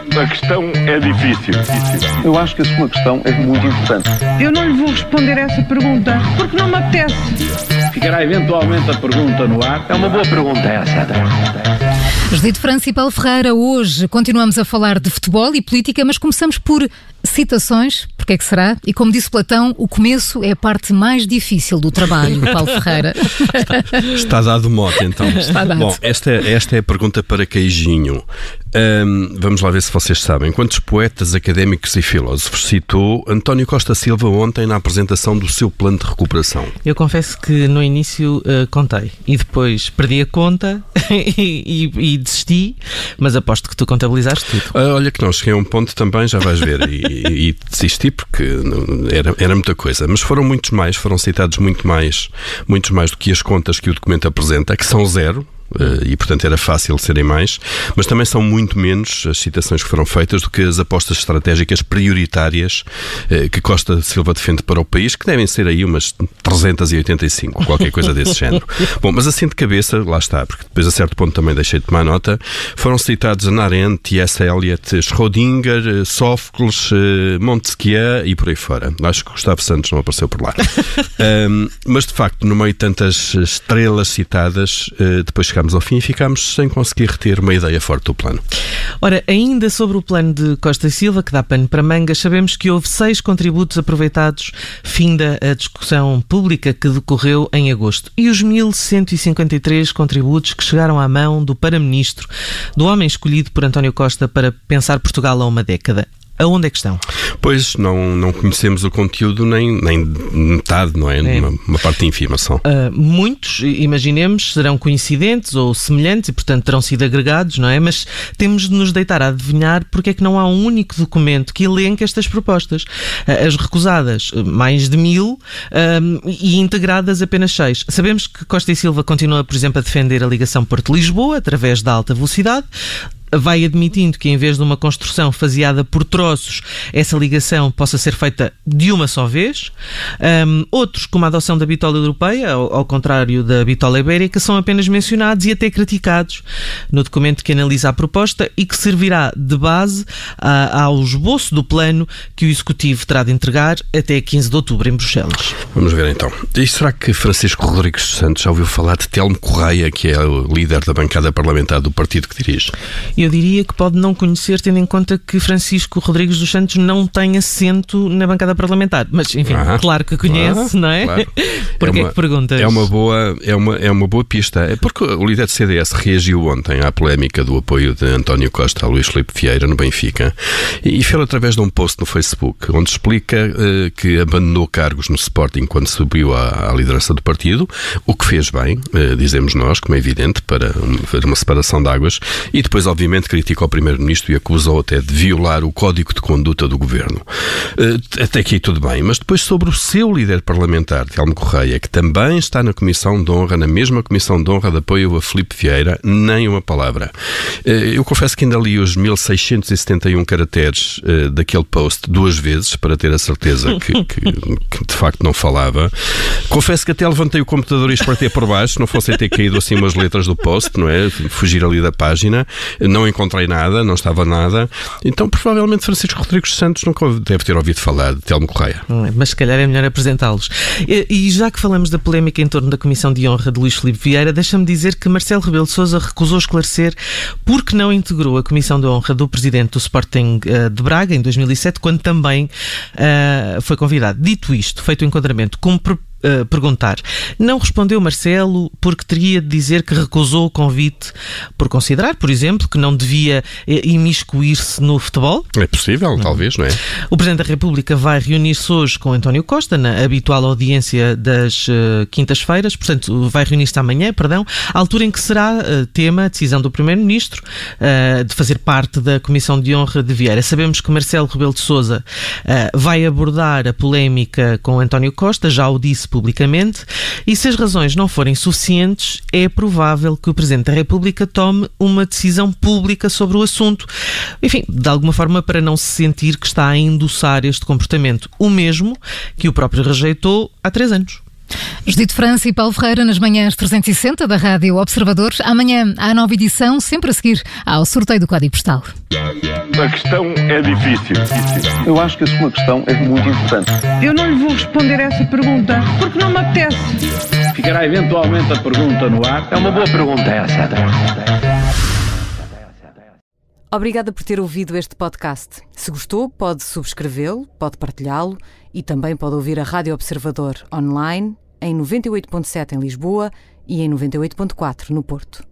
A questão é difícil. Eu acho que a sua questão é muito importante. Eu não lhe vou responder essa pergunta, porque não me apetece. Ficará eventualmente a pergunta no ar. É uma boa pergunta essa. Judite França e Paulo Ferreira, hoje continuamos a falar de futebol e política, mas começamos por citações, porque é que será? E como disse Platão, o começo é a parte mais difícil do trabalho, Paulo Ferreira. Está dado o mote, então. Está dado. Bom, esta é a pergunta para Queijinho. Vamos lá ver se vocês sabem. Quantos poetas, académicos e filósofos citou António Costa Silva ontem na apresentação do seu plano de recuperação? Eu confesso que no início contei e depois perdi a conta e desisti, mas aposto que tu contabilizaste tudo. Olha que não, cheguei a um ponto também, já vais ver, e desisti porque era muita coisa. Mas foram muitos mais, foram citados muito mais do que as contas que o documento apresenta, que são 0. E portanto era fácil serem mais, mas também são muito menos as citações que foram feitas do que as apostas estratégicas prioritárias que Costa Silva defende para o país, que devem ser aí umas 385, qualquer coisa desse género. Bom, mas assim de cabeça, lá está, porque depois a certo ponto também deixei de tomar nota, foram citados Hannah Arendt, T.S. Eliot, Schrödinger, Sófocles, Montesquieu e por aí fora. Acho que Gustavo Santos não apareceu por lá. Mas de facto, no meio de tantas estrelas citadas, depois chegámos ao fim e ficámos sem conseguir reter uma ideia forte do plano. Ora, ainda sobre o plano de Costa e Silva, que dá pano para mangas, sabemos que houve 6 contributos aproveitados, finda a discussão pública que decorreu em agosto. E os 1153 contributos que chegaram à mão do para-ministro, do homem escolhido por António Costa para pensar Portugal há uma década. Aonde é que estão? Pois, não conhecemos o conteúdo nem metade, não é? Uma parte de informação. Muitos, imaginemos, serão coincidentes ou semelhantes e, portanto, terão sido agregados, não é? Mas temos de nos deitar a adivinhar porque é que não há um único documento que elenque estas propostas. As recusadas, mais de 1000, e integradas apenas 6. Sabemos que Costa e Silva continua, por exemplo, a defender a ligação Porto-Lisboa através da alta velocidade. Vai admitindo que em vez de uma construção faseada por troços, essa ligação possa ser feita de uma só vez. Outros, como a adoção da bitola europeia, ao contrário da bitola ibérica, são apenas mencionados e até criticados no documento que analisa a proposta e que servirá de base ao esboço do plano que o Executivo terá de entregar até 15 de outubro em Bruxelas. Vamos ver então. E será que Francisco Rodrigues dos Santos já ouviu falar de Telmo Correia, que é o líder da bancada parlamentar do partido que dirige? Eu diria que pode não conhecer, tendo em conta que Francisco Rodrigues dos Santos não tem assento na bancada parlamentar. Mas, enfim, claro que conhece, não é? Claro. Porquê é que perguntas? É uma boa pista. É porque o líder do CDS reagiu ontem à polémica do apoio de António Costa a Luís Filipe Vieira no Benfica e fez através de um post no Facebook, onde explica que abandonou cargos no Sporting quando subiu à liderança do partido, o que fez bem, dizemos nós, como é evidente, para ver uma separação de águas, e depois, obviamente, critica o Primeiro-Ministro e acusou até de violar o Código de Conduta do Governo. Até aqui tudo bem, mas depois sobre o seu líder parlamentar, Telmo Correia, que também está na Comissão de Honra, na mesma Comissão de Honra de apoio a Filipe Vieira, nem uma palavra. Eu confesso que ainda li os 1671 caracteres daquele post 2 vezes, para ter a certeza que de facto não falava. Confesso que até levantei o computador e espartei por baixo, não fossem ter caído assim umas letras do post, não é? Fugir ali da página. Não encontrei nada, não estava nada. Então, provavelmente, Francisco Rodrigues dos Santos nunca deve ter ouvido falar de Telmo Correia. Mas se calhar é melhor apresentá-los. E já que falamos da polémica em torno da Comissão de Honra de Luís Filipe Vieira, deixa-me dizer que Marcelo Rebelo de Sousa recusou esclarecer porque não integrou a Comissão de Honra do presidente do Sporting de Braga em 2007, quando também foi convidado. Dito isto, feito o enquadramento, como perguntar. Não respondeu Marcelo porque teria de dizer que recusou o convite por considerar, por exemplo, que não devia imiscuir-se no futebol? É possível, talvez, não é? O Presidente da República vai reunir-se hoje com António Costa na habitual audiência das quintas-feiras, portanto, vai reunir-se amanhã, à altura em que será tema a decisão do Primeiro-Ministro de fazer parte da Comissão de Honra de Vieira. Sabemos que Marcelo Rebelo de Sousa vai abordar a polémica com António Costa, já o disse publicamente, e se as razões não forem suficientes, é provável que o Presidente da República tome uma decisão pública sobre o assunto. Enfim, de alguma forma para não se sentir que está a endossar este comportamento, o mesmo que o próprio rejeitou há 3 anos. Judite França e Paulo Ferreira nas manhãs 360 da Rádio Observador. Amanhã há nova edição, sempre a seguir ao sorteio do Código Postal. A questão é difícil. Eu acho que a sua questão é muito importante. Eu não lhe vou responder essa pergunta porque não me apetece. Ficará eventualmente a pergunta no ar. É uma boa pergunta essa. Obrigada por ter ouvido este podcast. Se gostou, pode subscrevê-lo, pode partilhá-lo e também pode ouvir a Rádio Observador online em 98.7 em Lisboa e em 98.4 no Porto.